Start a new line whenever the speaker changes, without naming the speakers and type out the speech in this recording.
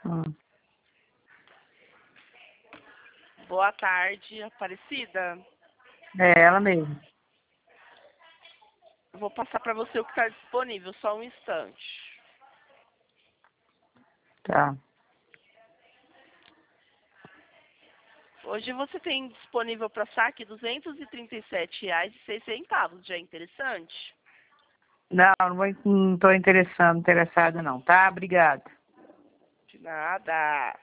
Hum.
Boa tarde, Aparecida.
É ela mesmo.
Eu vou passar para você o que está disponível, só um instante.
Tá.
Hoje você tem disponível para saque R$ 237,06. Já é interessante?
Não tô interessada não, tá? Obrigada.
De nada.